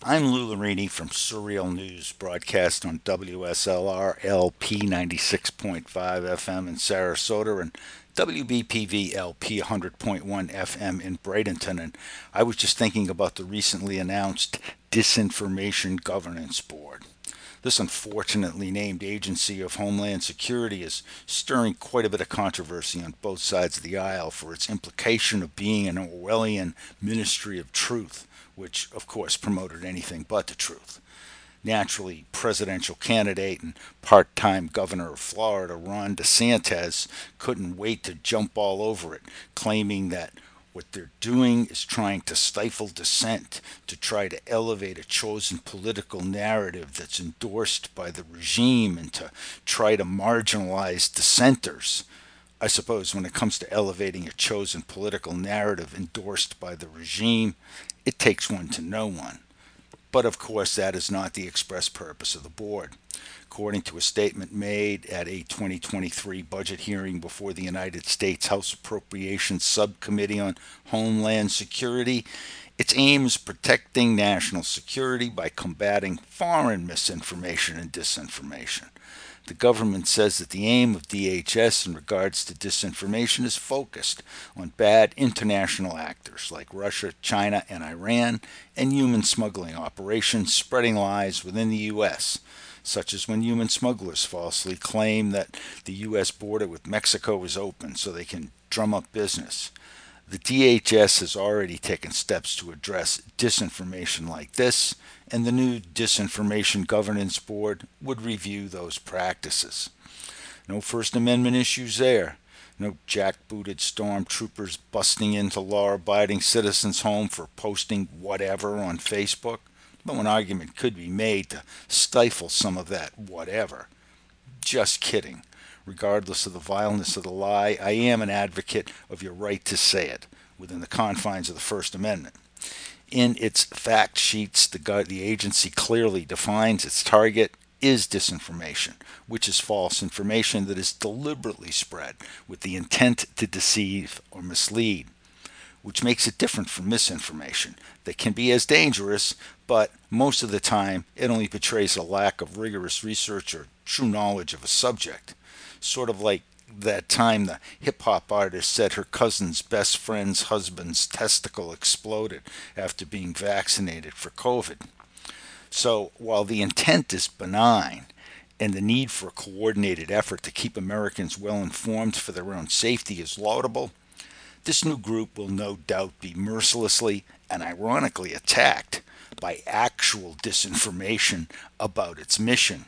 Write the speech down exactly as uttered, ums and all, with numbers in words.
I'm Lou Larini from Surreal News, broadcast on W S L R L P ninety-six point five F M in Sarasota and W B P V L P one hundred point one F M in Bradenton. And I was just thinking about the recently announced Disinformation Governance Board. This unfortunately named agency of Homeland Security is stirring quite a bit of controversy on both sides of the aisle for its implication of being an Orwellian ministry of truth, which, of course, promoted anything but the truth. Naturally, presidential candidate and part time governor of Florida, Ron DeSantis, couldn't wait to jump all over it, claiming that what they're doing is trying to stifle dissent, to try to elevate a chosen political narrative that's endorsed by the regime, and to try to marginalize dissenters. I suppose when it comes to elevating a chosen political narrative endorsed by the regime, it takes one to know one. But of course, that is not the express purpose of the board. According to a statement made at a twenty twenty-three budget hearing before the United States House Appropriations Subcommittee on Homeland Security, its aim is protecting national security by combating foreign misinformation and disinformation. The government says that the aim of D H S in regards to disinformation is focused on bad international actors like Russia, China, and Iran, and human smuggling operations spreading lies within the U S, such as when human smugglers falsely claim that the U S border with Mexico is open so they can drum up business. The D H S has already taken steps to address disinformation like this, and the new Disinformation Governance Board would review those practices. No First Amendment issues there. No jackbooted stormtroopers busting into law abiding citizens' home for posting whatever on Facebook, though an argument could be made to stifle some of that whatever. Just kidding. Regardless of the vileness of the lie, I am an advocate of your right to say it within the confines of the First Amendment. In its fact sheets, the, the agency clearly defines its target is disinformation, which is false information that is deliberately spread with the intent to deceive or mislead, which makes it different from misinformation that can be as dangerous, but most of the time it only betrays a lack of rigorous research or true knowledge of a subject. Sort of like that time the hip hop artist said her cousin's best friend's husband's testicle exploded after being vaccinated for COVID. So while the intent is benign and the need for a coordinated effort to keep Americans well informed for their own safety is laudable, this new group will no doubt be mercilessly and ironically attacked by actual disinformation about its mission.